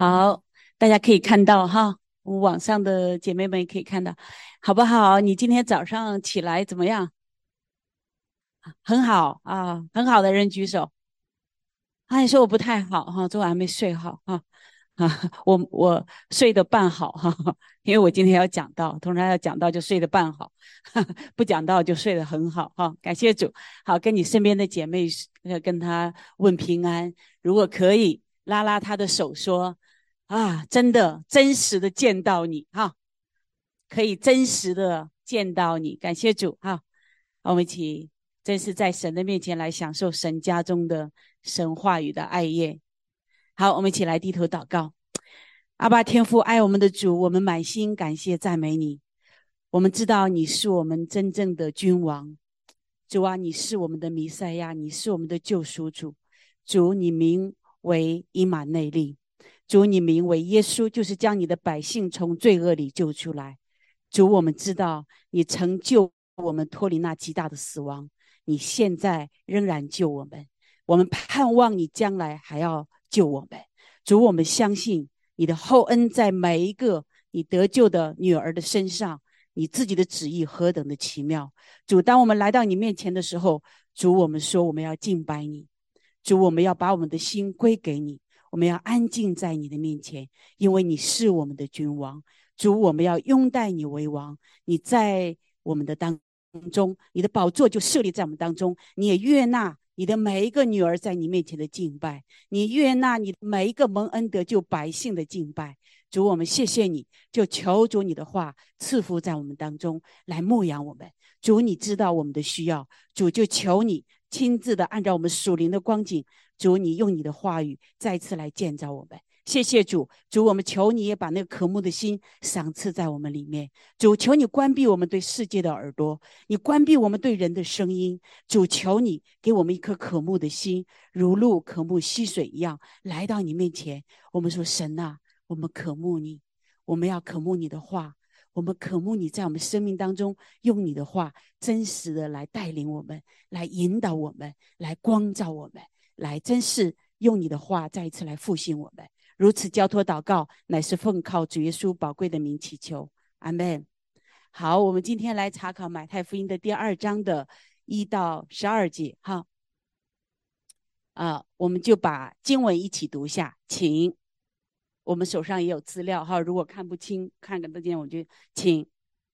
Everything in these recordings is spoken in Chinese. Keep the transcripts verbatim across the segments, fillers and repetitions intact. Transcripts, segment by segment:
好，大家可以看到哈，我网上的姐妹们也可以看到，好不好？你今天早上起来怎么样？很好啊，很好的人举手。啊，你说我不太好哈，昨晚还没睡好哈。啊，我我睡得半好哈，因为我今天要讲到，通常要讲到就睡得半好，不讲到就睡得很好哈。感谢主，好，跟你身边的姐妹呃跟她问平安，如果可以拉拉她的手说啊，真的真实的见到你哈，可以真实的见到你，感谢主哈。我们一起真是在神的面前来享受神家中的神话语的爱宴。好，我们一起来低头祷告。阿爸天父，爱我们的主，我们满心感谢赞美你。我们知道你是我们真正的君王，主啊，你是我们的弥赛亚，你是我们的救赎主。主，你名为以马内利，主，你名为耶稣，就是将你的百姓从罪恶里救出来。主，我们知道你曾救我们脱离那极大的死亡，你现在仍然救我们，我们盼望你将来还要救我们。主，我们相信你的厚恩在每一个你得救的女儿的身上，你自己的旨意何等的奇妙。主，当我们来到你面前的时候，主，我们说我们要敬拜你，主，我们要把我们的心归给你，我们要安静在你的面前，因为你是我们的君王。主，我们要拥戴你为王，你在我们的当中，你的宝座就设立在我们当中，你也悦纳你的每一个女儿在你面前的敬拜，你悦纳你每一个蒙恩得救百姓的敬拜。主，我们谢谢你，就求主你的话赐福在我们当中，来牧养我们。主，你知道我们的需要，主就求你亲自的按照我们属灵的光景，主你用你的话语再次来建造我们。谢谢主，主，我们求你也把那个渴慕的心赏赐在我们里面。主，求你关闭我们对世界的耳朵，你关闭我们对人的声音。主，求你给我们一颗渴慕的心，如鹿渴慕溪水一样，来到你面前。我们说，神啊，我们渴慕你，我们要渴慕你的话，我们渴慕你在我们生命当中用你的话真实的来带领我们，来引导我们，来光照我们，来真是用你的话再一次来复兴我们。如此交托祷告，乃是奉靠主耶稣宝贵的名祈求，阿们。好，我们今天来查考马太福音的第二章的一到十二节，哈，啊，我们就把经文一起读下，请。我们手上也有资料哈，如果看不清，看个得见，我就请。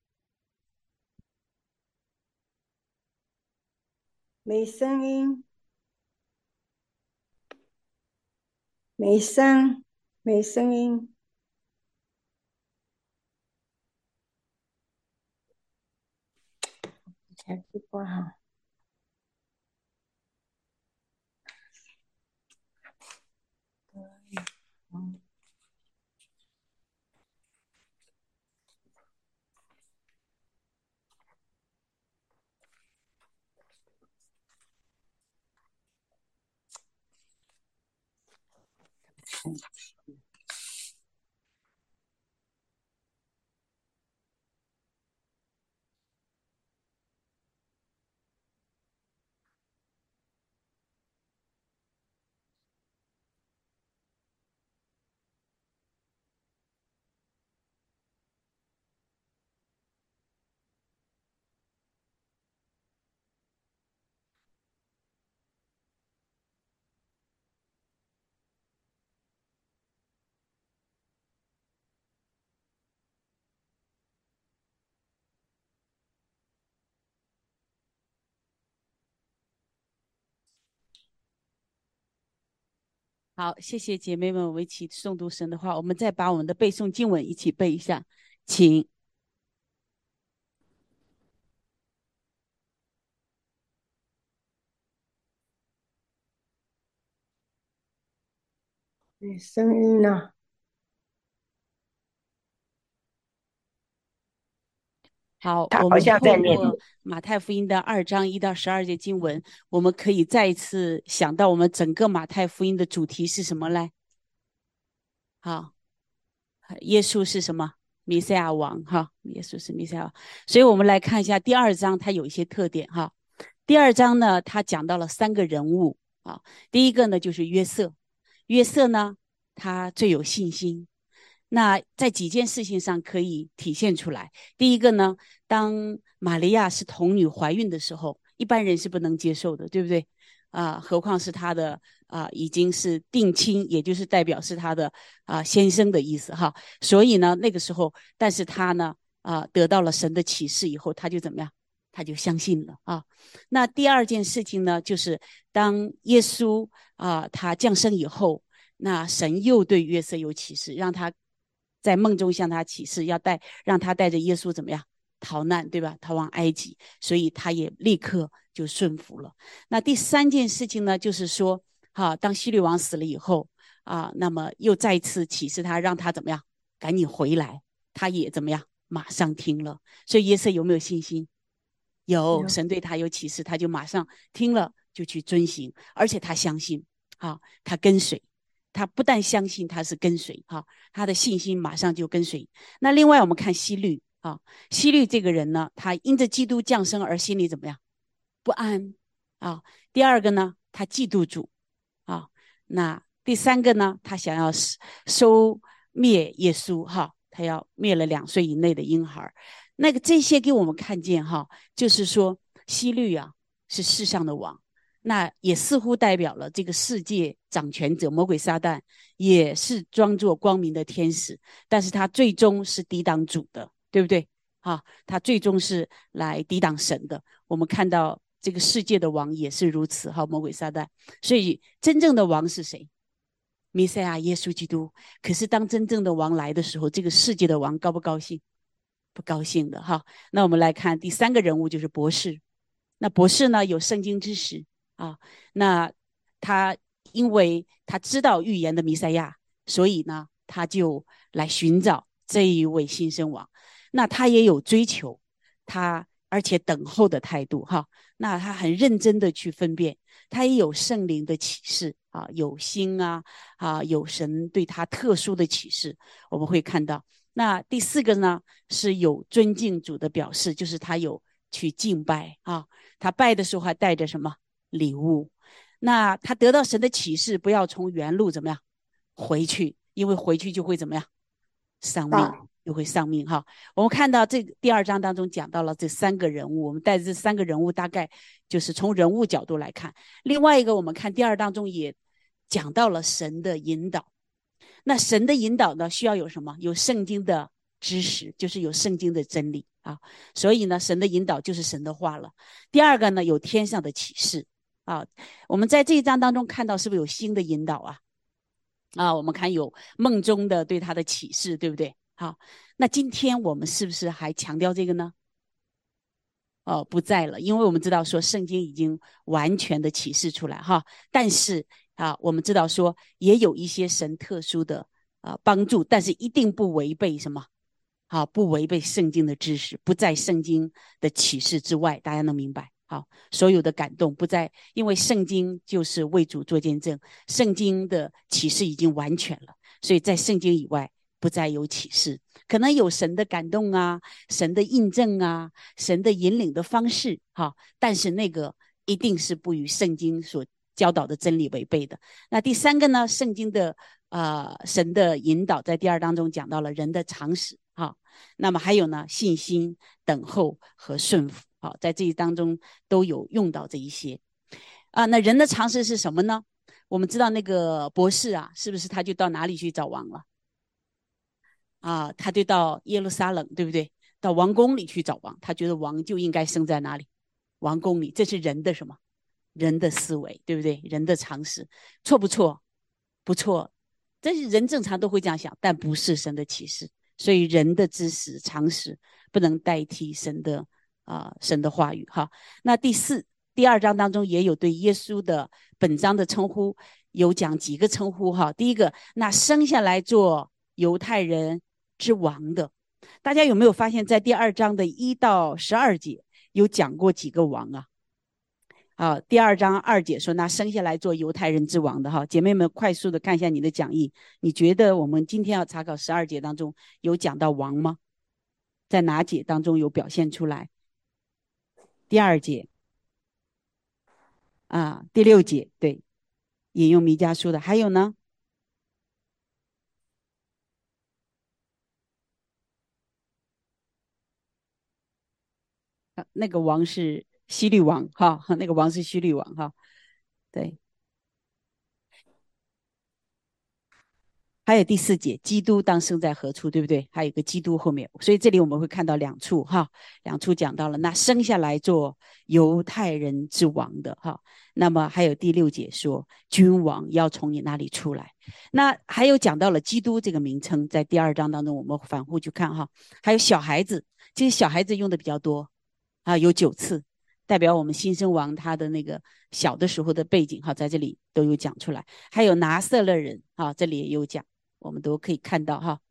没声音，没声，没声音。才不挂哈。嗯。 好，谢谢姐妹们，我们一起诵读神的话。我们再把我们的背诵经文一起背一下，请。 没声音呢。 好， 他好我们像在念。 透过马太福音的二章一到十二节经文，我们可以再一次想到我们整个马太福音的主题是什么嘞？好，耶稣是什么？弥赛亚王哈，耶稣是弥赛亚王。所以我们来看一下第二章，它有一些特点哈。第二章呢，它讲到了三个人物啊。第一个呢就是约瑟，约瑟呢， 他最有信心。那在几件事情上可以体现出来。第一个呢，当玛利亚是童女怀孕的时候，一般人是不能接受的，对不对？啊、呃，何况是她的啊、呃，已经是定亲，也就是代表是她的啊、呃、先生的意思哈。所以呢，那个时候，但是她呢啊、呃、得到了神的启示以后，她就怎么样？她就相信了啊。那第二件事情呢，就是当耶稣啊、呃、他降生以后，那神又对约瑟有启示，让他在梦中向他启示，要带让他带着耶稣怎么样逃难，对吧？逃往埃及，所以他也立刻就顺服了。那第三件事情呢，就是说，哈、啊，当希律王死了以后啊，那么又再一次启示他，让他怎么样赶紧回来，他也怎么样马上听了。所以耶稣有没有信心？有， 有神对他有启示，他就马上听了就去遵行，而且他相信，啊，他跟随。他不但相信，他是跟随哈、啊，他的信心马上就跟随。那另外我们看希律啊，希律这个人呢，他因着基督降生而心里怎么样？不安啊。第二个呢，他嫉妒主啊。那第三个呢，他想要收灭耶稣哈、啊，他要灭了两岁以内的婴孩。那个这些给我们看见哈、啊，就是说希律啊是世上的王。那也似乎代表了这个世界掌权者魔鬼撒旦也是装作光明的天使，但是他最终是抵挡主的，对不对？啊，他最终是来抵挡神的。我们看到这个世界的王也是如此，哈，魔鬼撒旦。所以真正的王是谁？弥赛亚耶稣基督。可是当真正的王来的时候，这个世界的王高不高兴？不高兴的哈。那我们来看第三个人物，就是博士。那博士呢，有圣经知识啊，那他因为他知道预言的弥赛亚，所以呢，他就来寻找这一位新生王。那他也有追求，他而且等候的态度哈。那他很认真的去分辨，他也有圣灵的启示啊，有心啊啊，有神对他特殊的启示，我们会看到。那第四个呢，是有尊敬主的表示，就是他有去敬拜啊，他拜的时候还带着什么礼物？那他得到神的启示，不要从原路怎么样回去，因为回去就会怎么样丧命，就会丧命哈。我们看到这第二章当中讲到了这三个人物，我们带着这三个人物，大概就是从人物角度来看。另外一个，我们看第二当中也讲到了神的引导。那神的引导呢，需要有什么？有圣经的知识，就是有圣经的真理啊。所以呢，神的引导就是神的话了。第二个呢，有天上的启示啊。我们在这一章当中看到，是不是有新的引导啊？啊，我们看有梦中的对他的启示，对不对？好，那今天我们是不是还强调这个呢？哦，不在了，因为我们知道说圣经已经完全的启示出来哈。但是啊，我们知道说也有一些神特殊的啊帮助，但是一定不违背什么？好，不违背圣经的知识，不在圣经的启示之外，大家能明白？好，所有的感动不在，因为圣经就是为主做见证，圣经的启示已经完全了，所以在圣经以外不再有启示。可能有神的感动啊，神的印证啊，神的引领的方式，哈，但是那个一定是不与圣经所教导的真理违背的。那第三个呢，圣经的呃神的引导，在第二当中讲到了人的常识，哈，那么还有呢，信心、等候和顺服，好，在这一当中都有用到这一些啊。那人的常识是什么呢？我们知道那个博士啊，是不是他就到哪里去找王了？啊，他就到耶路撒冷，对不对？到王宫里去找王，他觉得王就应该生在哪里？王宫里，这是人的什么？人的思维，对不对？人的常识，错不错？不错，这是人正常都会这样想，但不是神的启示。所以人的知识、常识不能代替神的啊、呃、神的话语哈。那第四、第二章当中也有对耶稣的本章的称呼，有讲几个称呼哈。第一个，那生下来做犹太人之王的，大家有没有发现，在第二章的一到十二节有讲过几个王啊？啊，第二章二节说，那生下来做犹太人之王的哈，姐妹们快速的看一下你的讲义，你觉得我们今天要查考十二节当中有讲到王吗？在哪节当中有表现出来？第二节啊，第六节对，引用弥迦书的，还有呢？ 啊那个王是希律王哈，那个王是希律王哈，对。还有第四节，基督当生在何处，对不对？还有一个基督后面，所以这里我们会看到两处哈，两处讲到了那生下来做犹太人之王的哈。那么还有第六节说，君王要从你那里出来。那还有讲到了基督这个名称，在第二章当中我们反复去看哈。还有小孩子，这些小孩子用的比较多啊，有九次。代表我们新生王他的那个小的时候的背景哈，在这里都有讲出来。还有拿撒勒人啊，这里也有讲。我们都可以看到哈。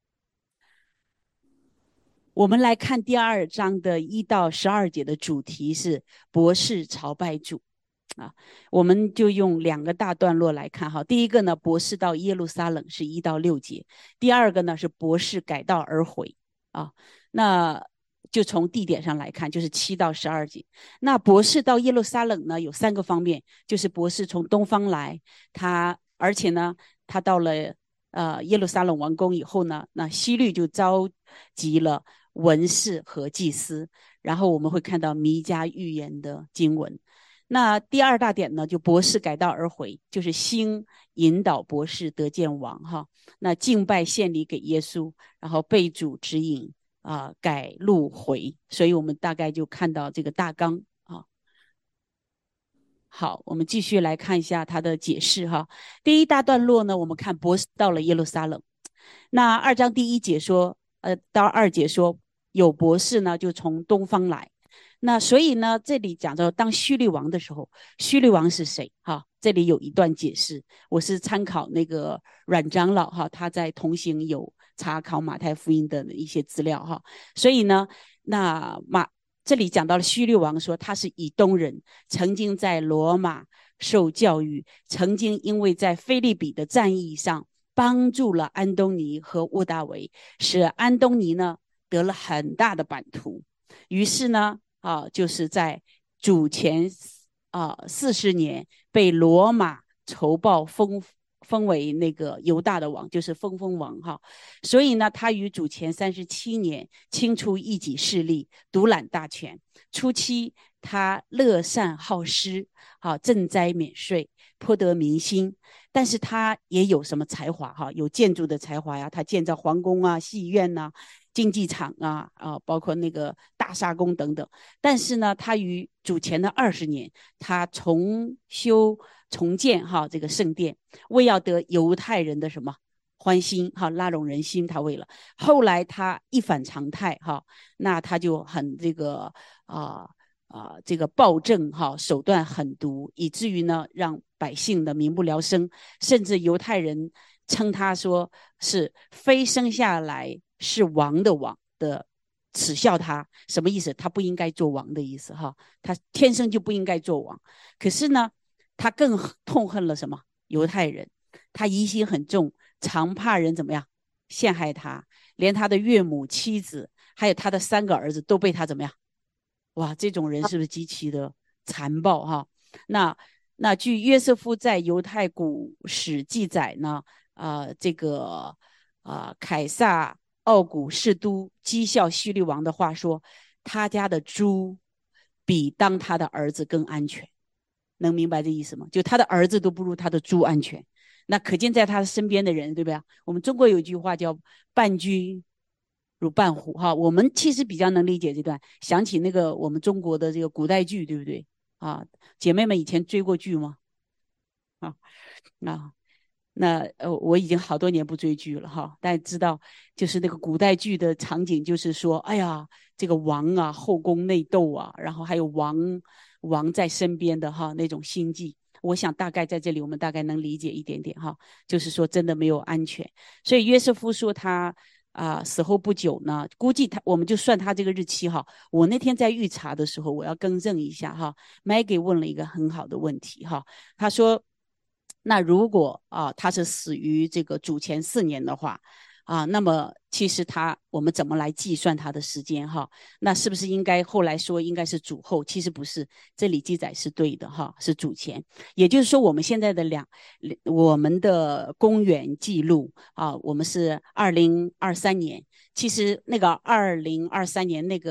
我们来看第二章的一到十二节的主题是博士朝拜主啊，我们就用两个大段落来看哈。第一个呢，博士到耶路撒冷是一到六节；第二个呢是博士改道而回啊。那就从地点上来看，就是七到十二节。那博士到耶路撒冷呢，有三个方面，就是博士从东方来，他而且呢，他到了。呃，耶路撒冷完工以后呢，那希律就召集了文士和祭司，然后我们会看到弥迦预言的经文。那第二大点呢，就博士改道而回，就是兴引导博士得见王哈。那敬拜献礼给耶稣，然后被主指引啊、呃，改路回。所以我们大概就看到这个大纲。好，我们继续来看一下他的解释哈。第一大段落呢，我们看博士到了耶路撒冷。那二章第一节说，呃，到二节说有博士呢，就从东方来。那所以呢，这里讲到当希律王的时候，希律王是谁？哈，这里有一段解释，我是参考那个阮长老哈，他在同行有查考马太福音的一些资料哈。所以呢，那马。这里讲到了希律王说他是以东人，曾经在罗马受教育，曾经因为在腓立比的战役上帮助了安东尼和屋大维，使安东尼呢得了很大的版图。于是呢，啊，就是在主前啊四十年被罗马仇报封。封为那个犹大的王，就是封封王哈。所以呢，他于主前三十七年清除异己势力，独揽大权。初期，他乐善好施，好赈灾免税，颇得民心。但是他也有什么才华哈？有建筑的才华呀，他建造皇宫啊、戏院呐、啊、竞技场啊啊，包括那个大沙宫等等。但是呢，他于主前的二十年，他重修。重建哈这个圣殿，为要得犹太人的什么欢心哈，拉拢人心，他为了后来他一反常态哈，那他就很这个啊啊、呃、这个暴政哈，手段狠毒，以至于呢让百姓的民不聊生，甚至犹太人称他说是非生下来是王的王的。耻笑他什么意思？他不应该做王的意思哈，他天生就不应该做王。可是呢，他更痛恨了什么？犹太人，他疑心很重，常怕人怎么样陷害他，连他的岳母、妻子，还有他的三个儿子都被他怎么样？哇，这种人是不是极其的残暴哈？那那据约瑟夫在犹太古史记载呢，啊、呃，这个啊、呃，凯撒奥古士都讥笑希律王的话说，他家的猪比当他的儿子更安全。能明白这意思吗？就他的儿子都不如他的猪安全，那可见在他身边的人，对不对？我们中国有句话叫伴君如伴虎哈，我们其实比较能理解这段。想起那个我们中国的这个古代剧，对不对啊？姐妹们以前追过剧吗？啊啊，那呃我已经好多年不追剧了哈，但知道就是那个古代剧的场景，就是说，哎呀，这个王啊，后宫内斗啊，然后还有王王在身边的哈那种心计。我想大概在这里我们大概能理解一点点哈，就是说真的没有安全。所以约瑟夫说他啊、呃、死后不久呢，估计他我们就算他这个日期哈。我那天在预查的时候，我要更正一下哈。Maggie 问了一个很好的问题哈，他说。那如果啊他是死于这个主前四年的话啊，那么其实他我们怎么来计算他的时间哈？那是不是应该后来说应该是主后？其实不是，这里记载是对的哈，是主前。也就是说我们现在的两我们的公元记录啊，我们是二零二三年，其实那个二零二三年那个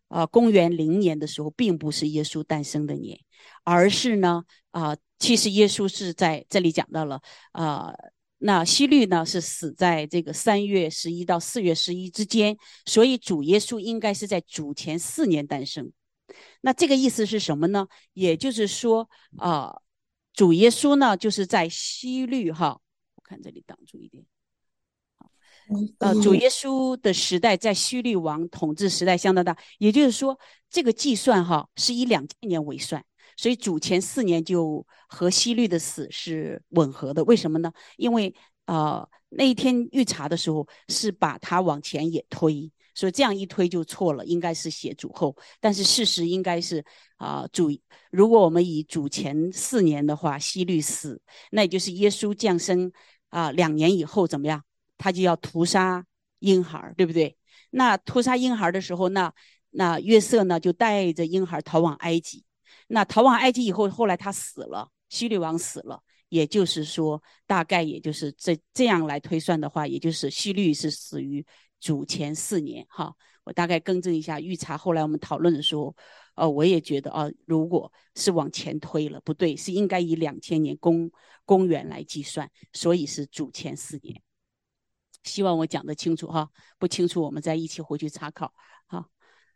呃，公元零年的时候，并不是耶稣诞生的年，而是呢，啊、呃，其实耶稣是在这里讲到了，啊、呃，那希律呢是死在这个三月十一到四月十一之间，所以主耶稣应该是在主前四年诞生。那这个意思是什么呢？也就是说，啊、呃，主耶稣呢就是在希律哈，我看这里挡住一点。呃，主耶稣的时代在希律王统治时代相当大，也就是说，这个计算哈是以两千年为算，所以主前四年就和希律的死是吻合的。为什么呢？因为呃那一天预查的时候是把它往前也推，所以这样一推就错了，应该是写主后，但是事实应该是啊、呃、主。如果我们以主前四年的话，希律死，那也就是耶稣降生啊、呃、两年以后怎么样？他就要屠杀婴孩，对不对？那屠杀婴孩的时候，那那约瑟呢就带着婴孩逃往埃及。那逃往埃及以后，后来他死了，希律王死了，也就是说，大概也就是这这样来推算的话，也就是希律是死于主前四年哈。我大概更正一下，预查后来我们讨论的时候，呃，我也觉得啊、呃，如果是往前推了，不对，是应该以两千年公公元来计算，所以是主前四年。希望我讲得清楚哈，不清楚我们再一起回去查考。好，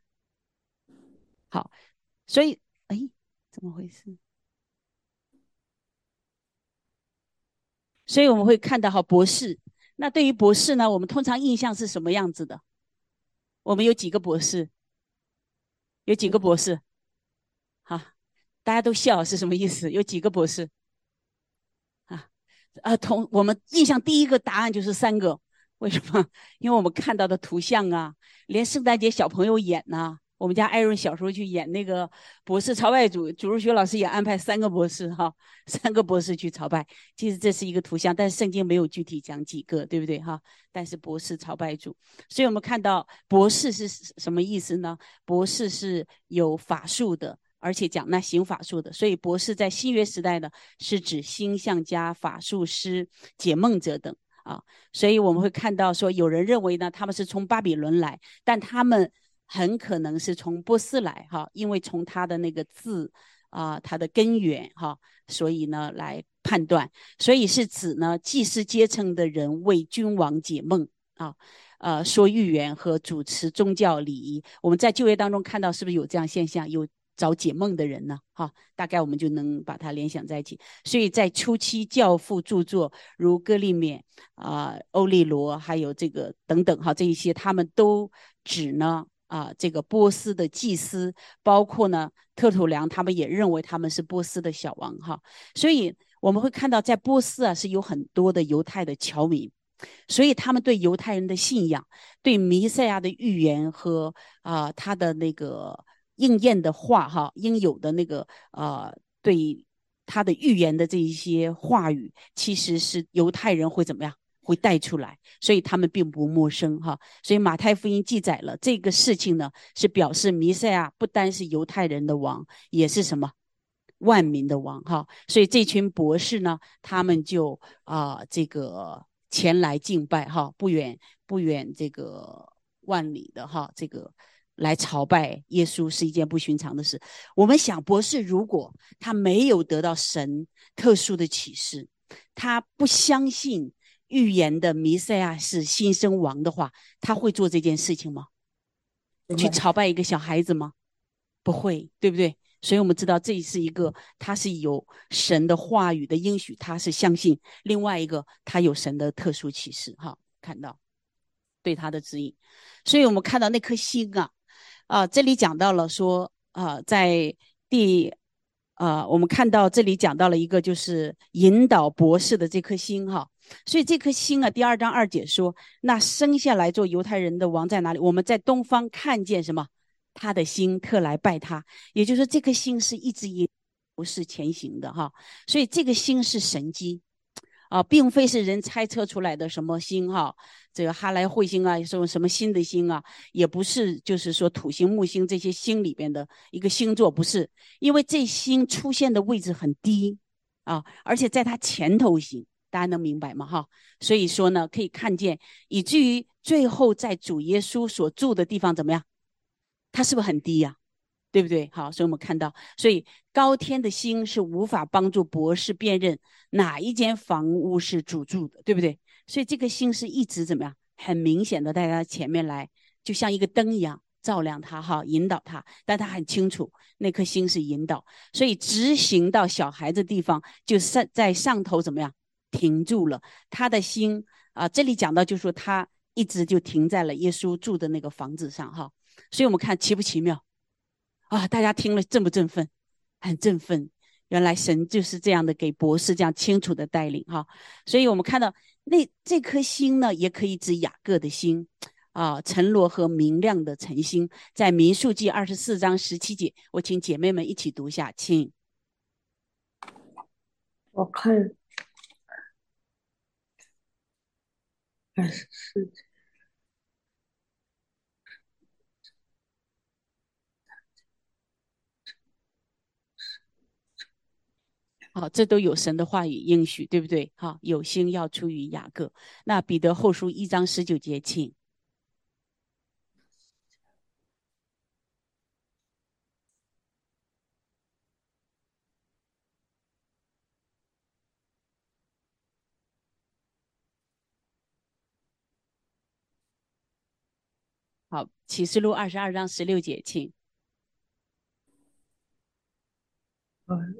好，所以哎，怎么回事？所以我们会看到哈，博士。那对于博士呢，我们通常印象是什么样子的？我们有几个博士？有几个博士？好，大家都笑是什么意思？有几个博士？啊啊，同我们印象第一个答案就是三个。为什么？因为我们看到的图像啊，连圣诞节小朋友演呐、啊，我们家艾润小时候去演那个博士朝拜主，主日学老师也安排三个博士哈，三个博士去朝拜。其实这是一个图像，但是圣经没有具体讲几个，对不对哈？但是博士朝拜主，所以我们看到博士是什么意思呢？博士是有法术的。而且讲那行法术的，所以博士在新约时代呢，是指星象家、法术师、解梦者等啊。所以我们会看到说，有人认为呢，他们是从巴比伦来，但他们很可能是从波斯来哈，因为从他的那个字啊、呃，它的根源哈，所以呢来判断，所以是指呢祭司阶层的人为君王解梦啊。呃，说预言和主持宗教礼仪，我们在旧约当中看到，是不是有这样现象？有找解梦的人呢？哈，大概我们就能把它联想在一起。所以在初期教父著作如哥利勉啊、呃、欧利罗，还有这个等等哈，这一些他们都指呢啊、呃、这个波斯的祭司，包括呢特土良，他们也认为他们是波斯的小王哈。所以我们会看到，在波斯啊是有很多的犹太的侨民。所以他们对犹太人的信仰，对弥赛亚的预言和啊、呃、他的那个应验的话哈，应有的那个呃对他的预言的这一些话语，其实是犹太人会怎么样？会带出来，所以他们并不陌生哈。所以马太福音记载了这个事情呢，是表示弥赛亚不单是犹太人的王，也是什么？万民的王哈。所以这群博士呢，他们就啊、呃、这个。前来敬拜哈，不远不远这个万里的哈，这个来朝拜耶稣是一件不寻常的事。我们想，博士如果他没有得到神特殊的启示，他不相信预言的弥赛亚是新生王的话，他会做这件事情吗？去朝拜一个小孩子吗？不会，对不对？所以我们知道这是一个，他是有神的话语的应许，他是相信；另外一个，他有神的特殊启示，哈，看到对他的指引。所以我们看到那颗星啊，啊、呃，这里讲到了说，啊、呃，在第，啊、呃，我们看到这里讲到了一个就是引导博士的这颗星，哈。所以这颗星啊，第二章二节说，那生下来做犹太人的王在哪里？我们在东方看见什么？他的心特来拜他，也就是说这颗心是一直也不是前行的哈，所以这个心是神机啊，并非是人猜测出来的什么星哈，这个哈莱彗星啊，什么什么新的星啊，也不是就是说土星、木星这些星里边的一个星座，不是，因为这星出现的位置很低啊，而且在它前头行。大家能明白吗？哈，所以说呢，可以看见，以至于最后在主耶稣所住的地方怎么样？ 它是不是很低呀、啊？对不对？好，所以我们看到，所以高天的星是无法帮助博士辨认哪一间房屋是主住的，对不对？所以这个星是一直怎么样，很明显的在他前面来，就像一个灯一样照亮他，哈，引导他，但他很清楚那颗星是引导，所以直行到小孩子地方，就上在上头怎么样停住了，他的心啊、呃，这里讲到就说他一直就停在了耶稣住的那个房子上，哈，所以我们看奇不奇妙？啊，大家听了振不振奋？很振奋。原来神就是这样的给博士这样清楚的带领哈，所以我们看到那这颗星呢，也可以指雅各的星啊，晨罗和明亮的晨星，在民数记二十四章十七节，我请姐妹们一起读一下，请。 我看二十四节。 好，这都有神的话语应许，对不对？好，有星要出于雅各。那彼得后书一章十九节，请。好，启示录二十二章十六节，请。 嗯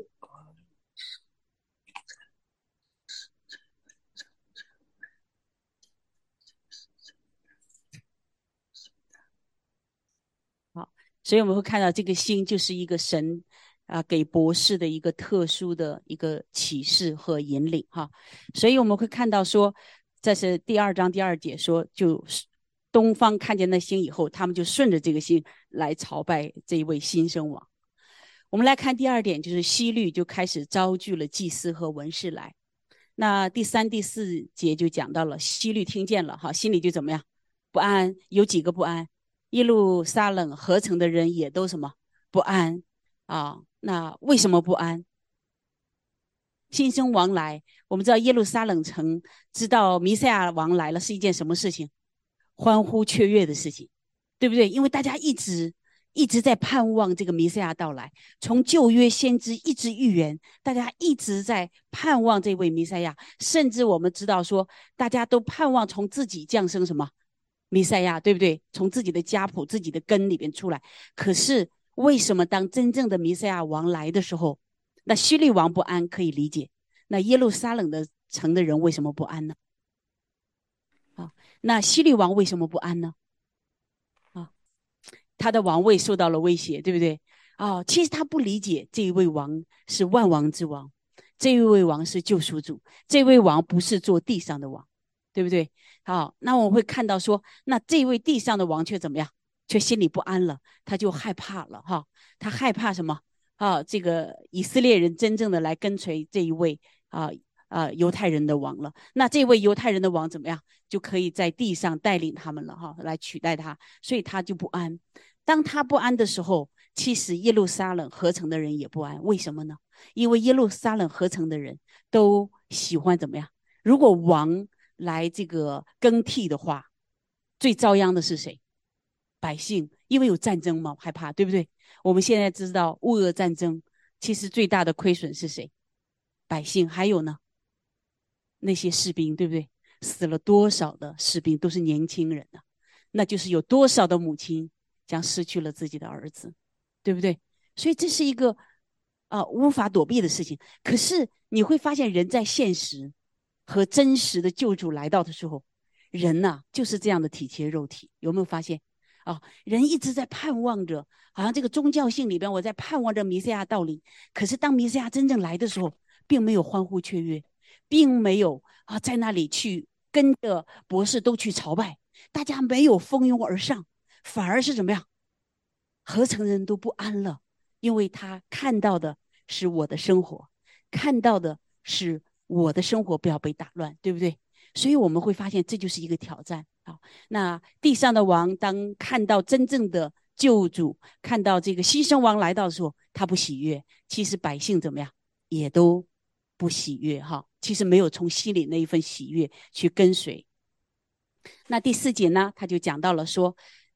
好，所以我们会看到这个星就是一个神啊、呃、给博士的一个特殊的一个启示和引领哈，所以我们会看到说，这是第二章第二节说，就是东方看见那星以后，他们就顺着这个星来朝拜这一位新生王。我们来看第二点，就是西律就开始招聚了祭司和文士来。那第三、第四节就讲到了西律听见了，哈，心里就怎么样？不安。有几个不安？耶路撒冷合成的人也都什么不安啊？那为什么不安？新生王来，我们知道耶路撒冷城知道弥赛亚王来了是一件什么事情？欢呼雀跃的事情，对不对？因为大家一直一直在盼望这个弥赛亚到来，从旧约先知一直预言，大家一直在盼望这位弥赛亚，甚至我们知道说，大家都盼望从自己降生什么弥赛亚，对不对？从自己的家谱、自己的根里边出来。可是为什么当真正的弥赛亚王来的时候，那希律王不安可以理解，那耶路撒冷的城的人为什么不安呢？啊，那希律王为什么不安呢？啊，他的王位受到了威胁，对不对？哦，其实他不理解这一位王是万王之王，这一位王是救赎主，这位王不是做地上的王，对不对？好，那我们会看到说，那这位地上的王却怎么样？却心里不安了，他就害怕了哈。他害怕什么？啊，这个以色列人真正的来跟随这一位啊啊犹太人的王了。那这位犹太人的王怎么样？就可以在地上带领他们了哈，来取代他，所以他就不安。当他不安的时候，其实耶路撒冷合成的人也不安。为什么呢？因为耶路撒冷合成的人都喜欢怎么样？如果王来这个更替的话，最遭殃的是谁？百姓，因为有战争嘛，害怕，对不对？我们现在知道乌俄战争，其实最大的亏损是谁？百姓。还有呢，那些士兵，对不对？死了多少的士兵都是年轻人啊，那就是有多少的母亲将失去了自己的儿子，对不对？所以这是一个啊、呃、无法躲避的事情。可是你会发现，人在现实和真实的救主来到的时候，人呐、啊、就是这样的体贴肉体，有没有发现？啊，人一直在盼望着，好像这个宗教性里边，我在盼望着弥赛亚到临。可是当弥赛亚真正来的时候，并没有欢呼雀跃，并没有啊在那里去跟着博士都去朝拜，大家没有蜂拥而上，反而是怎么样？合成人都不安了，因为他看到的是我的生活，看到的是我的生活不要被打乱，对不对？所以我们会发现这就是一个挑战啊。那地上的王当看到真正的救主，看到这个牺牲王来到的时候，他不喜悦。其实百姓怎么样，也都不喜悦哈。其实没有从心里那一份喜悦去跟随。那第四节呢，他就讲到了说，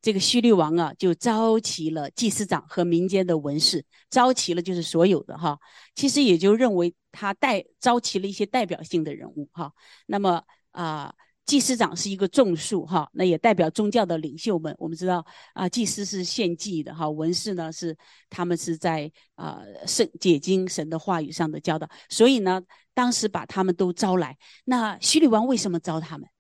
这个希律王啊，就召集了祭司长和民间的文士，召集了就是所有的哈，其实也就认为他代召集了一些代表性的人物哈。那么啊、呃，祭司长是一个众数哈，那也代表宗教的领袖们。我们知道啊、呃，祭司是献祭的哈，文士呢是他们是在啊、呃、圣解经神的话语上的教导，所以呢，当时把他们都招来。那希律王为什么招他们？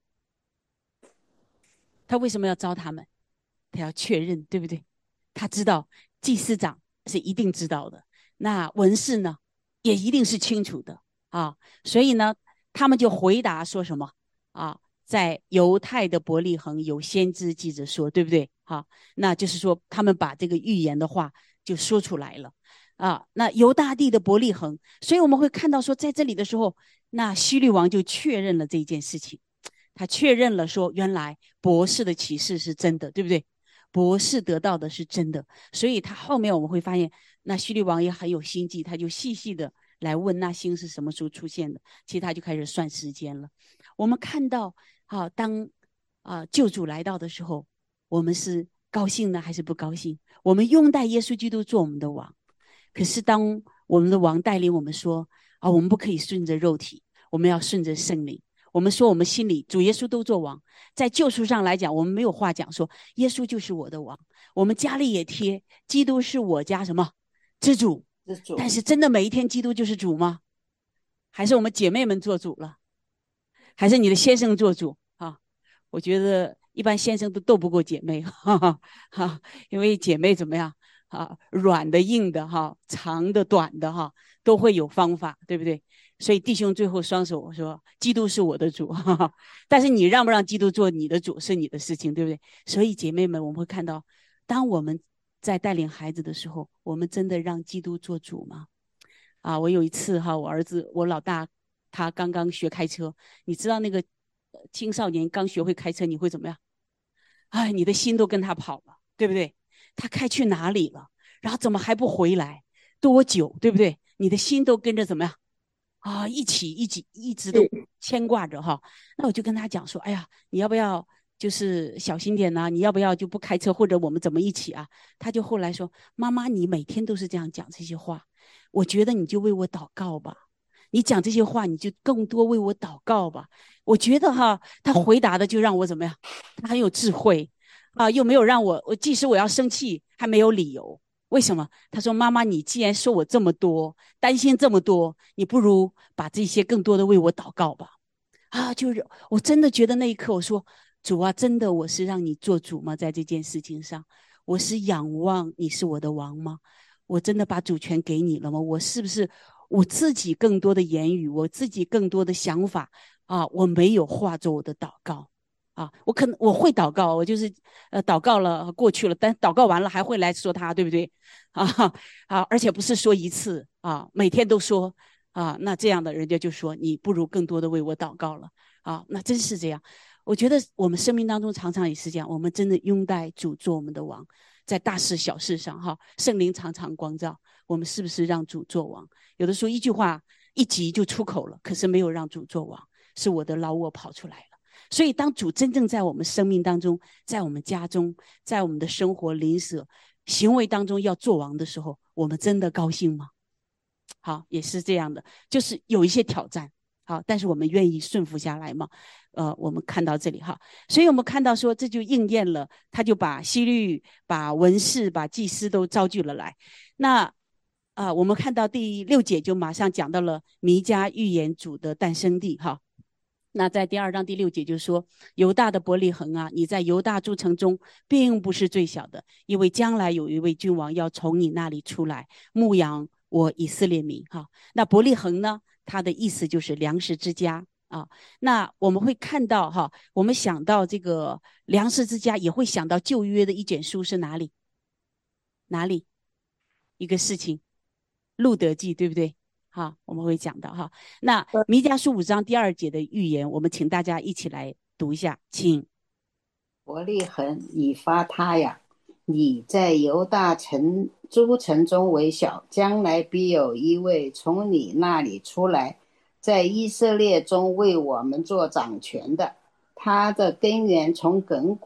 他为什么要招他们？他要确认，对不对？他知道祭司长是一定知道的，那文士呢也一定是清楚的啊。所以呢，他们就回答说什么啊？在犹太的伯利恒有先知记着说，对不对？好、啊，那就是说他们把这个预言的话就说出来了啊。那犹大地的伯利恒，所以我们会看到说，在这里的时候，那希律王就确认了这件事情。他确认了说，原来博士的启示是真的，对不对？博士得到的是真的，所以他后面我们会发现，那希律王也很有心计，他就细细的来问那星是什么时候出现的。其实他就开始算时间了。我们看到，啊，当啊、呃、救主来到的时候，我们是高兴呢还是不高兴？我们拥戴耶稣基督做我们的王，可是当我们的王带领我们说啊，我们不可以顺着肉体，我们要顺着圣灵。我们说我们心里主耶稣都做王，在救赎上来讲，我们没有话讲，说耶稣就是我的王。我们家里也贴基督是我家什么之主， 之主。 但是真的每一天基督就是主吗？还是我们姐妹们做主了？还是你的先生做主啊？我觉得一般先生都斗不过姐妹，哈哈哈，因为姐妹怎么样啊？软的、硬的哈，长的、短的哈，都会有方法，对不对？所以弟兄最后双手说：“基督是我的主。”哈哈，但是你让不让基督做你的主是你的事情，对不对？所以姐妹们，我们会看到，当我们在带领孩子的时候，我们真的让基督做主吗？啊，我有一次哈，我儿子我老大他刚刚学开车，你知道那个青少年刚学会开车，你会怎么样？哎，你的心都跟他跑了，对不对？他开去哪里了？然后怎么还不回来？多久，对不对？你的心都跟着怎么样？啊，一起一起一直都牵挂着哈。那我就跟他讲说，哎呀，你要不要就是小心点呢、啊？你要不要就不开车，或者我们怎么一起啊？他就后来说，妈妈，你每天都是这样讲这些话，我觉得你就为我祷告吧。你讲这些话，你就更多为我祷告吧。我觉得哈，他回答的就让我怎么样？他很有智慧啊，又没有让我，我即使我要生气，还没有理由。为什么？他说：“妈妈，你既然说我这么多，担心这么多，你不如把这些更多的为我祷告吧。”啊，就是我真的觉得那一刻，我说：“主啊，真的我是让你做主吗？在这件事情上，我是仰望你是我的王吗？我真的把主权给你了吗？我是不是我自己更多的言语，我自己更多的想法啊，我没有化作我的祷告？”啊，我可能我会祷告，我就是呃祷告了过去了，但祷告完了还会来说他，对不对？啊啊，而且不是说一次啊，每天都说啊，那这样的人家就说你不如更多的为我祷告了啊，那真是这样。我觉得我们生命当中常常也是这样，我们真的拥戴主做我们的王，在大事小事上哈，圣灵常常光照我们，是不是让主做王？有的时候一句话一急就出口了，可是没有让主做王，是我的老我跑出来了。所以当主真正在我们生命当中，在我们家中，在我们的生活邻舍行为当中要做王的时候，我们真的高兴吗？好，也是这样的，就是有一些挑战，好，但是我们愿意顺服下来嘛？呃，我们看到这里哈，所以我们看到说这就应验了，他就把希律、把文士、把祭司都招聚了来。那啊、呃，我们看到第六节就马上讲到了弥迦预言主的诞生地哈。那在第二章第六节就说，犹大的伯利恒啊，你在犹大诸城中并不是最小的，因为将来有一位君王要从你那里出来，牧养我以色列民哈。那伯利恒呢，它的意思就是粮食之家啊。那我们会看到哈，我们想到这个粮食之家，也会想到旧约的一卷书是哪里？哪里？一个事情，路德记，对不对？好，我们会讲到哈。那弥迦书五章第二节的预言，我们请大家一起来读一下，请。 伯利恒以法他呀，你在犹大城诸城中为小，将来必有一位从你那里出来，在以色列中为我们做掌权的。他的根源从亘古，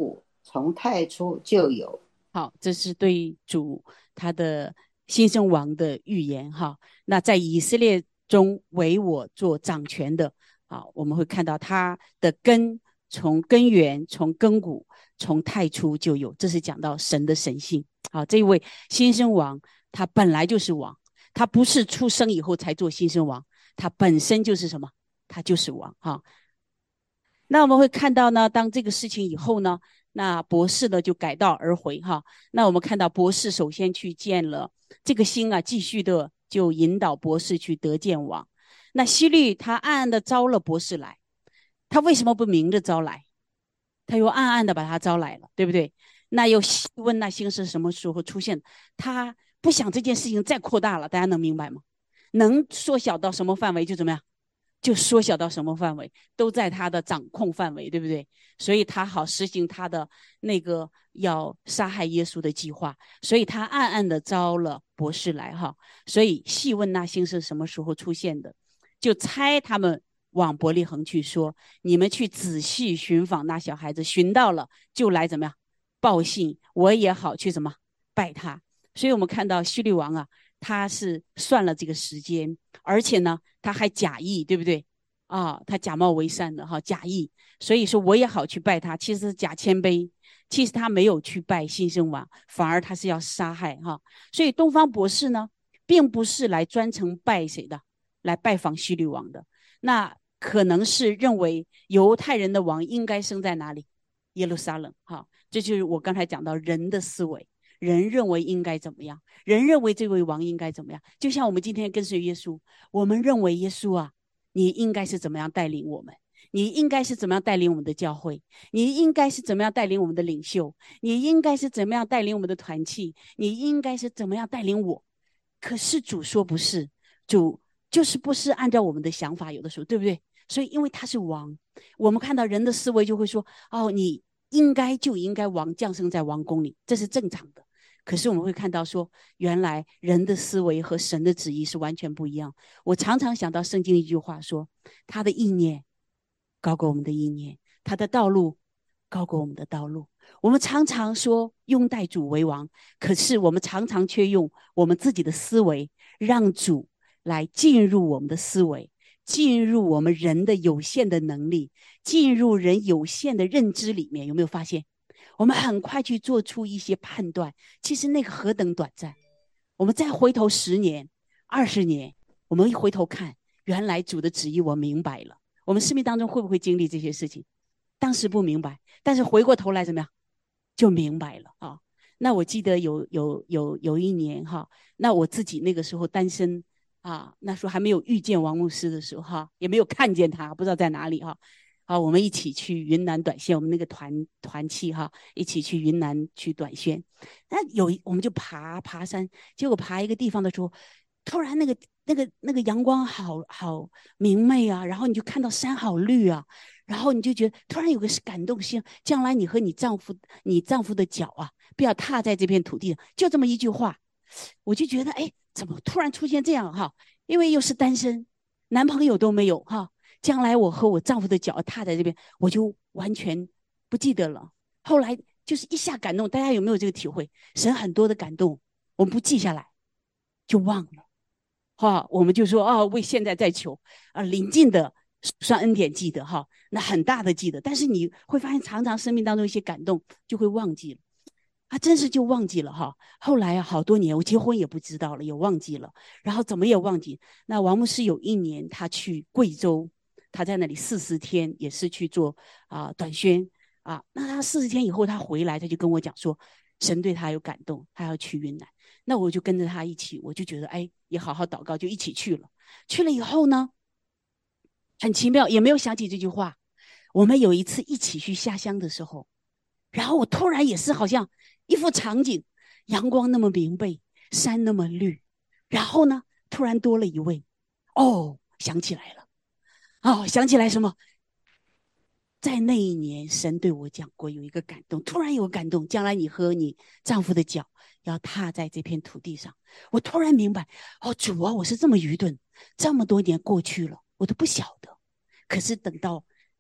从太初就有。 好，这是对主他的新生王的预言哈。那在以色列中为我做掌权的，好，我们会看到他的根从根源、从根骨、从太初就有，这是讲到神的神性。好，这一位新生王，他本来就是王，他不是出生以后才做新生王，他本身就是什么？他就是王哈。那我们会看到呢，当这个事情以后呢，那博士呢就改道而回哈。那我们看到博士首先去见了这个星啊，继续的就引导博士去得见王。那希律他暗暗的招了博士来，他为什么不明着招来？他又暗暗的把他招来了，对不对？那又问那星是什么时候出现？他不想这件事情再扩大了，大家能明白吗？能缩小到什么范围就怎么样？就缩小到什么范围，都在他的掌控范围，对不对？所以他好实行他的那个要杀害耶稣的计划，所以他暗暗的招了博士来哈。所以细问那星是什么时候出现的，就差他们往伯利恒去说，你们去仔细寻访那小孩子，寻到了就来怎么样报信，我也好去怎么拜他。所以我们看到希律王啊，他是算了这个时间，而且呢他还假意，对不对啊？他假冒为善的哈，假意，所以说我也好去拜他，其实是假谦卑，其实他没有去拜新生王，反而他是要杀害哈。所以东方博士呢并不是来专程拜谁的，来拜访希律王的，那可能是认为犹太人的王应该生在哪里？耶路撒冷哈。这就是我刚才讲到人的思维，人认为应该怎么样，人认为这位王应该怎么样。就像我们今天跟随耶稣，我们认为耶稣啊，你应该是怎么样带领我们，你应该是怎么样带领我们的教会，你应该是怎么样带领我们的领袖，你应该是怎么样带领我们的团契，你应该是怎么样带领我。可是主说不是，主就是不是按照我们的想法，有的时候对不对？所以因为他是王，我们看到人的思维就会说，哦，你应该就应该王降生在王宫里，这是正常的。可是我们会看到说，原来人的思维和神的旨意是完全不一样。我常常想到圣经一句话说，他的意念高过我们的意念，他的道路高过我们的道路。我们常常说拥戴主为王，可是我们常常却用我们自己的思维让主来进入我们的思维，进入我们人的有限的能力，进入人有限的认知里面。有没有发现我们很快去做出一些判断，其实那个何等短暂。我们再回头十年二十年，我们一回头看，原来主的旨意我明白了。我们生命当中会不会经历这些事情？当时不明白，但是回过头来怎么样就明白了啊。那我记得有有有有一年哈，那我自己那个时候单身啊，那时候还没有遇见王牧师的时候哈，也没有看见他，不知道在哪里哈。啊，我们一起去云南短线，我们那个团团契哈，一起去云南去短线。那有我们就爬爬山，结果爬一个地方的时候，突然那个那个那个阳光好好明媚啊，然后你就看到山好绿啊，然后你就觉得突然有个感动心，将来你和你丈夫你丈夫的脚啊，不要踏在这片土地上，就这么一句话，我就觉得哎，怎么突然出现这样哈？因为又是单身，男朋友都没有哈。将来我和我丈夫的脚踏在这边，我就完全不记得了。后来就是一下感动，大家有没有这个体会？神很多的感动，我们不记下来，就忘了。哈，我们就说哦，为现在在求啊，临近的算恩典记得哈，那很大的记得。但是你会发现，常常生命当中一些感动就会忘记了。啊，真是就忘记了哈。后来啊，好多年我结婚也不知道了，也忘记了。然后怎么也忘记。那王牧师有一年他去贵州。他在那里四十天，也是去做啊、呃、短宣啊。那他四十天以后，他回来，他就跟我讲说，神对他有感动，他要去云南。那我就跟着他一起，我就觉得哎，也好好祷告，就一起去了。去了以后呢，很奇妙，也没有想起这句话。我们有一次一起去下乡的时候，然后我突然也是好像一幅场景，阳光那么明媚，山那么绿，然后呢，突然多了一位，哦，想起来了。哦，想起来什么？在那一年，神对我讲过，有一个感动，突然有感动。将来你和你丈夫的脚要踏在这片土地上，我突然明白，哦，主啊，我是这么愚钝，这么多年过去了，我都不晓得。可是等到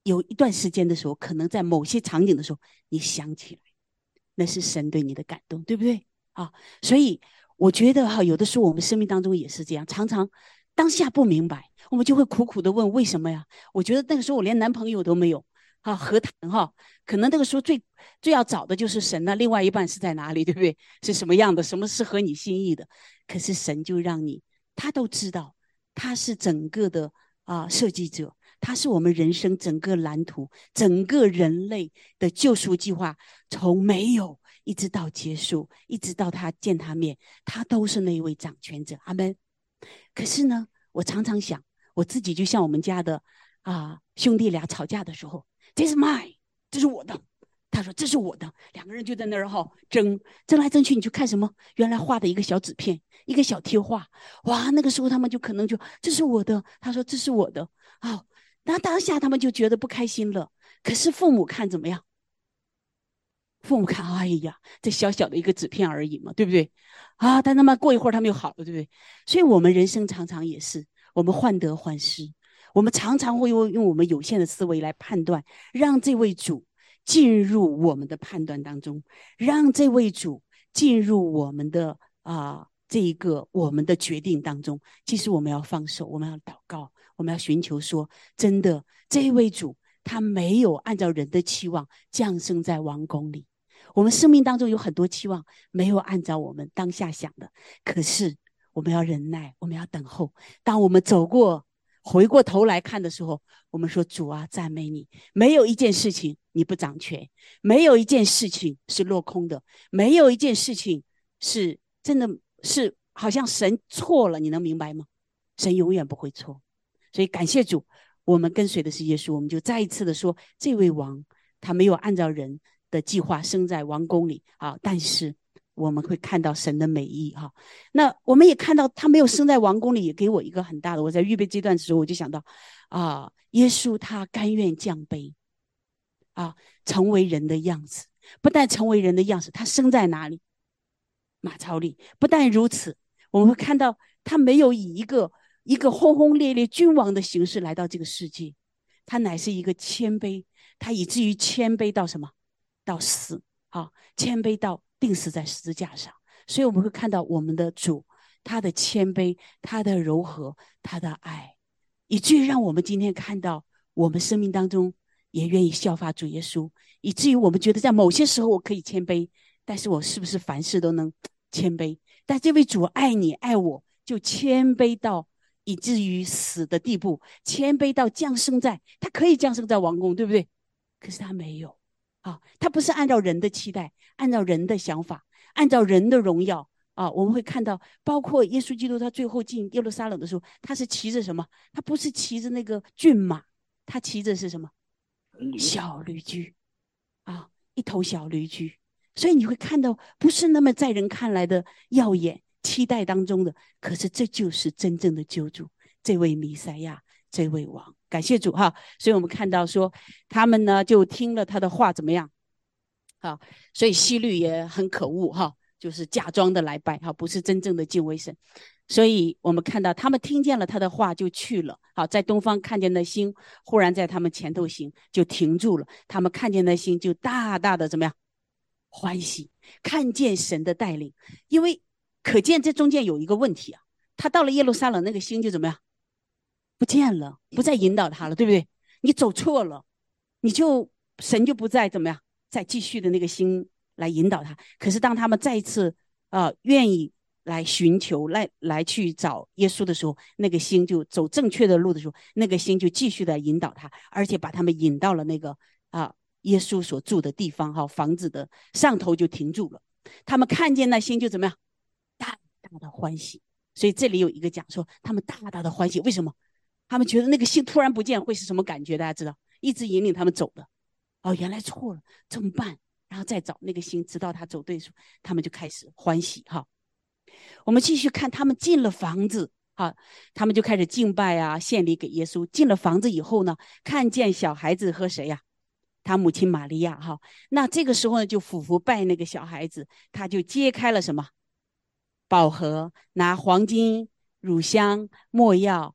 有一段时间的时候，可能在某些场景的时候，你想起来，那是神对你的感动，对不对？啊，所以我觉得哈，有的时候我们生命当中也是这样，常常当下不明白，我们就会苦苦的问为什么呀？我觉得那个时候我连男朋友都没有，啊，何谈哈？可能那个时候最最要找的就是神呢，另外一半是在哪里，对不对？是什么样的？什么是合你心意的？可是神就让你，他都知道，他是整个的啊、呃设计者，他是我们人生整个蓝图，整个人类的救赎计划，从没有一直到结束，一直到他见他面，他都是那一位掌权者。阿们。可是呢，我常常想，我自己就像我们家的啊、呃兄弟俩吵架的时候，这是 mine， 这是我的。他说这是我的，两个人就在那儿哈争争来争去，你就看什么？原来画的一个小纸片，一个小贴画，哇，那个时候他们就可能就这是我的，他说这是我的，哦，那当下他们就觉得不开心了。可是父母看怎么样？父母看，哎呀，这小小的一个纸片而已嘛，对不对？啊，但他妈过一会儿他们又好了，对不对？所以我们人生常常也是，我们患得患失，我们常常会用用我们有限的思维来判断，让这位主进入我们的判断当中，让这位主进入我们的啊、呃、这一个我们的决定当中。其实我们要放手，我们要祷告，我们要寻求说，真的，这一位主他没有按照人的期望降生在王宫里。我们生命当中有很多期望没有按照我们当下想的，可是我们要忍耐，我们要等候。当我们走过回过头来看的时候，我们说主啊，赞美你，没有一件事情你不掌权，没有一件事情是落空的，没有一件事情是真的是好像神错了，你能明白吗？神永远不会错。所以感谢主，我们跟随的是耶稣，我们就再一次的说，这位王他没有按照人的计划生在王宫里啊，但是我们会看到神的美意哈、啊。那我们也看到他没有生在王宫里，也给我一个很大的。我在预备这段的时候，我就想到啊，耶稣他甘愿降卑啊，成为人的样子。不但成为人的样子，他生在哪里？马槽里。不但如此，我们会看到他没有以一个一个轰轰烈烈君王的形式来到这个世界，他乃是一个谦卑，他以至于谦卑到什么？到死啊，谦卑到钉死在十字架上。所以我们会看到我们的主，他的谦卑，他的柔和，他的爱，以至于让我们今天看到我们生命当中也愿意效法主耶稣，以至于我们觉得在某些时候我可以谦卑，但是我是不是凡事都能谦卑？但这位主爱你爱我，就谦卑到以至于死的地步，谦卑到降生在，他可以降生在王宫，对不对？可是他没有啊，他不是按照人的期待，按照人的想法，按照人的荣耀啊。我们会看到，包括耶稣基督，他最后进耶路撒冷的时候，他是骑着什么？他不是骑着那个骏马，他骑着是什么？小驴驹啊，一头小驴驹。所以你会看到，不是那么在人看来的耀眼，期待当中的，可是这就是真正的救主，这位弥赛亚，这位王。感谢主哈。所以我们看到说，他们呢就听了他的话，怎么样？啊，所以希律也很可恶哈，就是假装的来拜哈，不是真正的敬畏神。所以我们看到他们听见了他的话就去了。好，在东方看见那星忽然在他们前头行，就停住了。他们看见那星就大大的怎么样？欢喜，看见神的带领。因为可见这中间有一个问题啊，他到了耶路撒冷，那个星就怎么样？不见了，不再引导他了，对不对？你走错了，你就神就不再怎么样，再继续的那个心来引导他。可是当他们再一次呃愿意来寻求来来去找耶稣的时候，那个心就走正确的路的时候，那个心就继续的引导他，而且把他们引到了那个啊、呃、耶稣所住的地方哈，房子的上头就停住了。他们看见那心就怎么样？大大的欢喜。所以这里有一个讲说，他们大大的欢喜，为什么？他们觉得那个星突然不见会是什么感觉？大家知道，一直引领他们走的。哦，原来错了，怎么办？然后再找那个星，直到他走对处，他们就开始欢喜哈。我们继续看，他们进了房子啊，他们就开始敬拜啊，献礼给耶稣。进了房子以后呢，看见小孩子和谁呀、啊？他母亲玛利亚哈。那这个时候呢，就俯伏拜那个小孩子，他就揭开了什么宝盒，拿黄金、乳香、没药。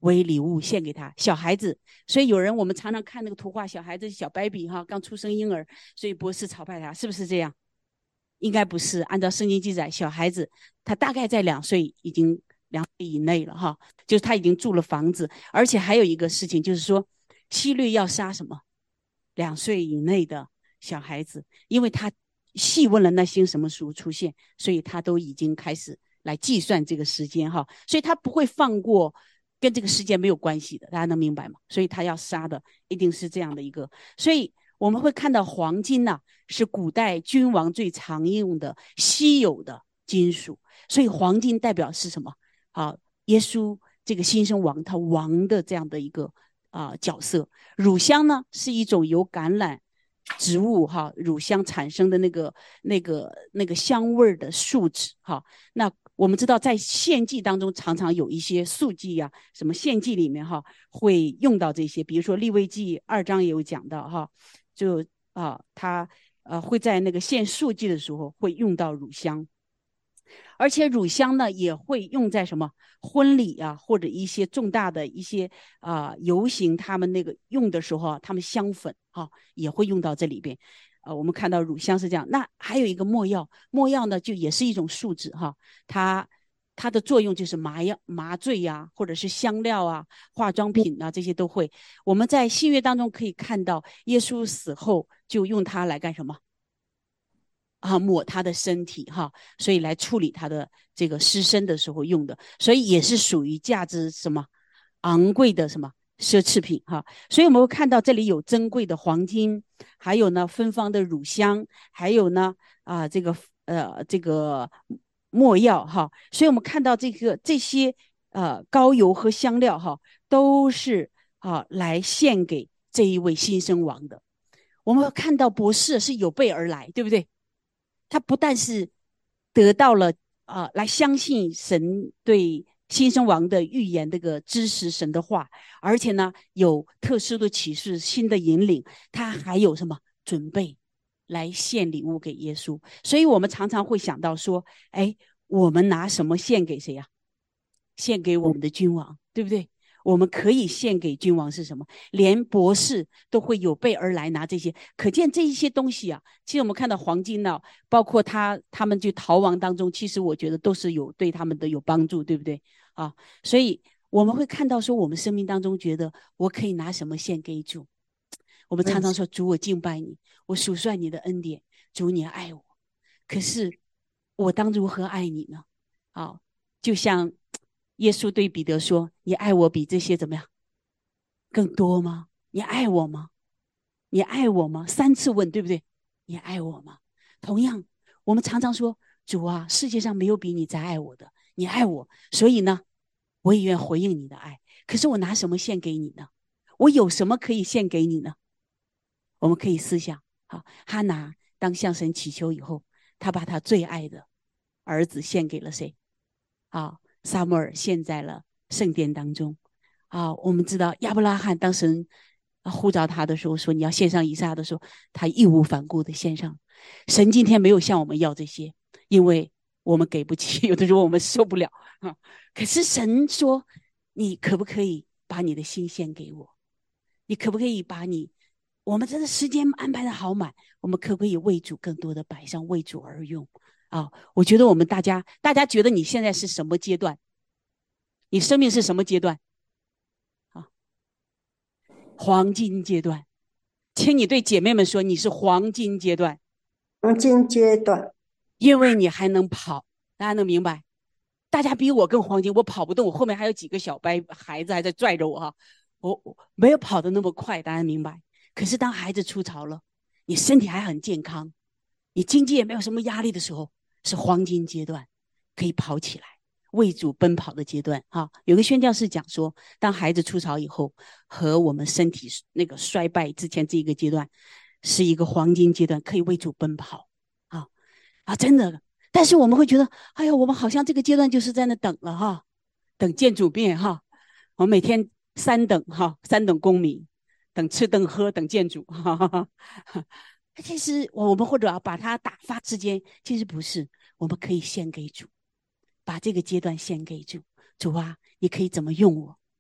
为礼物献给他。小孩子，所以有人我们常常看那个图画，小孩子小 baby 哈，刚出生婴儿，所以博士朝拜他，是不是这样？应该不是，按照圣经记载，小孩子他大概在两岁已经两岁以内了哈，就是他已经住了房子，而且还有一个事情就是说，希律要杀什么？两岁以内的小孩子，因为他细问了那星什么时候出现，所以他都已经开始来计算这个时间哈，所以他不会放过跟这个时间没有关系的，大家能明白吗？所以他要杀的一定是这样的一个，所以我们会看到黄金呢、啊、是古代君王最常用的稀有的金属，所以黄金代表是什么？啊，耶稣这个新生王他王的这样的一个啊、呃、角色。乳香呢是一种由橄榄植物哈乳香产生的那个那个那个香味的树脂哈。那我们知道在献祭当中常常有一些素祭呀、啊，什么献祭里面哈会用到这些，比如说利未记二章也有讲到哈，就啊他呃会在那个献素祭的时候会用到乳香。而且乳香呢也会用在什么婚礼啊，或者一些重大的一些啊、呃、游行，他们那个用的时候啊，他们香粉哈、啊、也会用到这里边。呃，我们看到乳香是这样，那还有一个没药，没药呢就也是一种树脂哈，它它的作用就是麻药、麻醉呀、啊，或者是香料啊、化妆品啊，这些都会。我们在新约当中可以看到，耶稣死后就用它来干什么？啊，抹他的身体哈，所以来处理他的这个尸身的时候用的，所以也是属于价值什么昂贵的什么奢侈品哈。所以我们会看到这里有珍贵的黄金，还有呢芬芳的乳香，还有呢啊这个呃这个没药哈。所以我们看到这个这些呃膏油和香料哈，都是啊来献给这一位新生王的。我们看到博士是有备而来，对不对？他不但是得到了啊、呃，来相信神对新生王的预言，这个支持神的话，而且呢有特殊的启示、新的引领，他还有什么准备来献礼物给耶稣。所以我们常常会想到说，哎，我们拿什么献给谁呀、啊？献给我们的君王，对不对？我们可以献给君王是什么？连博士都会有备而来拿这些，可见这一些东西啊，其实我们看到黄金呢、啊，包括他他们就逃亡当中，其实我觉得都是有对他们的有帮助，对不对啊？所以我们会看到说，我们生命当中觉得我可以拿什么献给主？我们常常说，主，我敬拜你，我数算你的恩典，主你爱我，可是我当如何爱你呢？啊，就像耶稣对彼得说：“你爱我比这些怎么样更多吗？你爱我吗？你爱我吗？”三次问，对不对？你爱我吗？同样，我们常常说：“主啊，世界上没有比你再爱我的，你爱我，所以呢，我也愿回应你的爱。可是我拿什么献给你呢？我有什么可以献给你呢？”我们可以思想，好，哈拿当向神祈求以后，他把他最爱的儿子献给了谁？啊，撒母耳献在了圣殿当中。啊，我们知道亚伯拉罕当神呼召他的时候，说你要献上以撒的时候，他义无反顾的献上。神今天没有向我们要这些，因为我们给不起，有的时候我们受不了啊。可是神说，你可不可以把你的心献给我？你可不可以把你我们这个时间安排的好满，我们可不可以为主更多的摆上，为主而用啊？我觉得我们大家，大家觉得你现在是什么阶段？你生命是什么阶段？啊，黄金阶段。请你对姐妹们说，你是黄金阶段。 黄金阶段， 因为你还能跑，大家能明白？大家比我更黄金，我跑不动，我后面还有几个小白孩子还在拽着我哈，我我没有跑得那么快，大家明白？可是当孩子出巢了，你身体还很健康，你经济也没有什么压力的时候，是黄金阶段，可以跑起来为主奔跑的阶段哈。有个宣教士讲说，当孩子出巢以后和我们身体那个衰败之前这一个阶段是一个黄金阶段，可以为主奔跑啊啊，真的。但是我们会觉得，哎呀，我们好像这个阶段就是在那等了哈，等见主面哈，我们每天三等哈，三等公民。等吃等喝等见主，哈哈哈。其实我们或者把它打发之间，其实不是，我们可以献给主，把这个阶段献给主。主啊，你可以怎么用我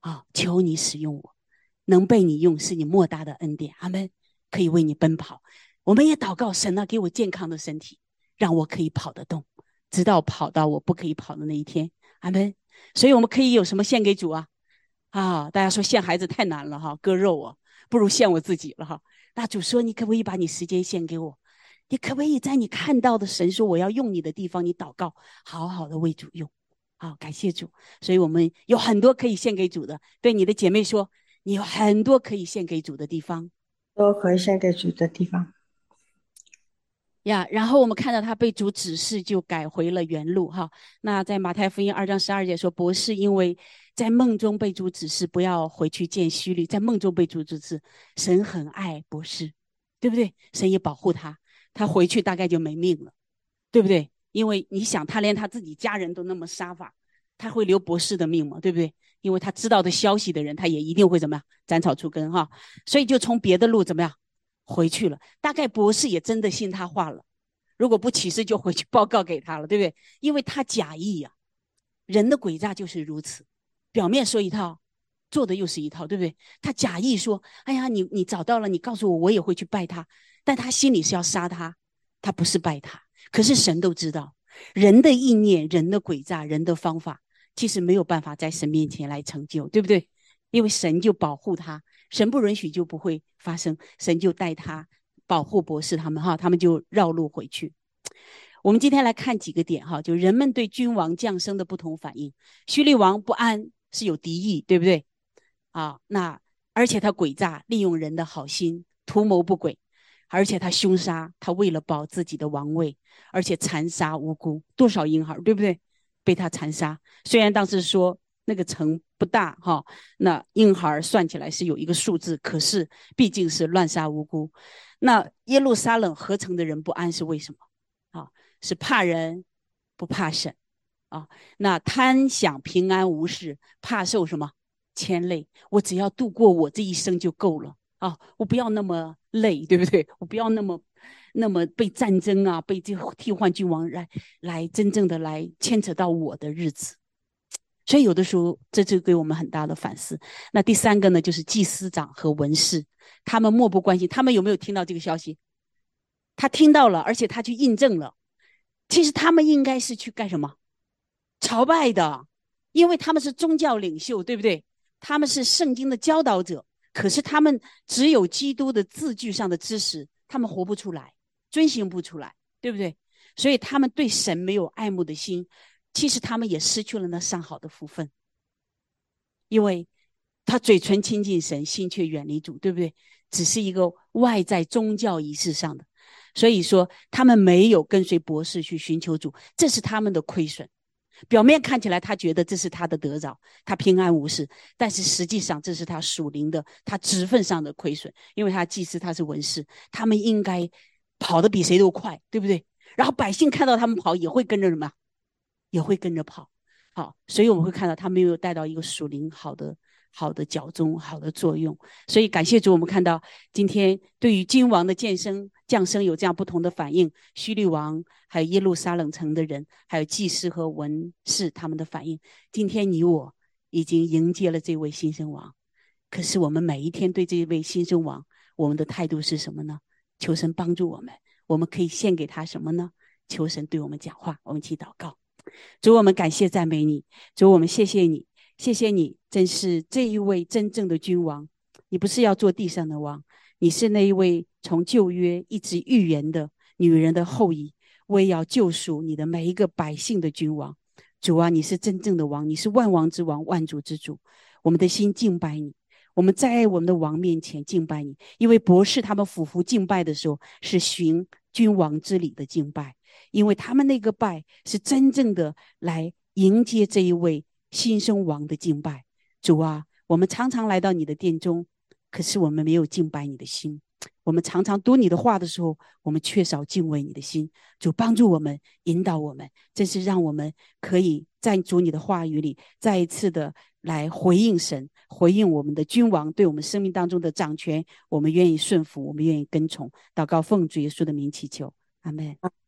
啊，求你使用我，能被你用是你莫大的恩典，阿们，可以为你奔跑。我们也祷告神啊，给我健康的身体，让我可以跑得动，直到跑到我不可以跑的那一天，阿们。所以我们可以有什么献给主啊？啊，大家说献孩子太难了哈，割肉啊，不如献我自己了哈。那主说，你可不可以把你时间献给我？你可不可以在你看到的神说我要用你的地方，你祷告，好好的为主用。好，感谢主。所以我们有很多可以献给主的。对你的姐妹说，你有很多可以献给主的地方， 都可以献给主的地方呀。Yeah, 然后我们看到他被主指示，就改回了原路哈。那在马太福音二章十二节说，博士因为在梦中被主指示不要回去见希律，在梦中被主指示，神很爱博士，对不对？神也保护他，他回去大概就没命了，对不对？因为你想，他连他自己家人都那么杀法，他会留博士的命吗？对不对？因为他知道的消息的人，他也一定会怎么样，斩草除根哈。所以就从别的路怎么样回去了。大概博士也真的信他话了，如果不起誓就回去报告给他了，对不对？因为他假意呀、啊，人的诡诈就是如此，表面说一套，做的又是一套，对不对？他假意说，哎呀，你你找到了，你告诉我，我也会去拜他，但他心里是要杀他，他不是拜他。可是神都知道，人的意念、人的诡诈、人的方法，其实没有办法在神面前来成就，对不对？因为神就保护他，神不允许就不会发生，神就带他保护博士他们哈，他们就绕路回去。我们今天来看几个点哈，就人们对君王降生的不同反应。希律王不安，是有敌意，对不对？啊，那而且他诡诈，利用人的好心，图谋不轨。而且他凶杀，他为了保自己的王位，而且残杀无辜，多少婴孩，对不对？被他残杀。虽然当时说那个城不大哈，那婴孩算起来是有一个数字，可是毕竟是乱杀无辜。那耶路撒冷合成的人不安是为什么？啊，是怕人，不怕神啊。那贪享平安无事，怕受什么牵累？我只要度过我这一生就够了。啊，我不要那么累，对不对？我不要那么那么被战争啊，被这个替换君王来来真正的来牵扯到我的日子。所以有的时候这就给我们很大的反思。那第三个呢，就是祭司长和文士，他们漠不关心。他们有没有听到这个消息？他听到了，而且他去印证了。其实他们应该是去干什么？朝拜的，因为他们是宗教领袖，对不对？他们是圣经的教导者。可是他们只有基督的字句上的知识，他们活不出来，遵行不出来，对不对？所以他们对神没有爱慕的心，其实他们也失去了那上好的福分，因为他嘴唇亲近神，心却远离主，对不对？只是一个外在宗教仪式上的，所以说他们没有跟随博士去寻求主，这是他们的亏损。表面看起来他觉得这是他的得着，他平安无事，但是实际上这是他属灵的，他职分上的亏损，因为他祭司，他是文士，他们应该跑得比谁都快，对不对？然后百姓看到他们跑也会跟着什么，也会跟着跑。好，所以我们会看到他没有带到一个属灵好的好的脚中，好的作用。所以感谢主，我们看到今天对于君王的降生降生有这样不同的反应，希律王还有耶路撒冷城的人，还有祭司和文士他们的反应。今天你我已经迎接了这位新生王，可是我们每一天对这位新生王，我们的态度是什么呢？求神帮助我们，我们可以献给他什么呢？求神对我们讲话，我们一起祷告。主，我们感谢赞美你，主，我们谢谢你，谢谢你，真是这一位真正的君王。你不是要做地上的王，你是那一位从旧约一直预言的女人的后裔，为要救赎你的每一个百姓的君王。主啊，你是真正的王，你是万王之王，万主之主。我们的心敬拜你，我们在我们的王面前敬拜你，因为博士他们俯伏敬拜的时候是循君王之礼的敬拜，因为他们那个拜是真正的来迎接这一位新生王的敬拜。主啊，我们常常来到你的殿中，可是我们没有敬拜你的心。我们常常读你的话的时候，我们缺少敬畏你的心。主帮助我们，引导我们，真是让我们可以在主你的话语里再一次的来回应神，回应我们的君王对我们生命当中的掌权，我们愿意顺服，我们愿意跟从。祷告奉主耶稣的名祈求，阿们。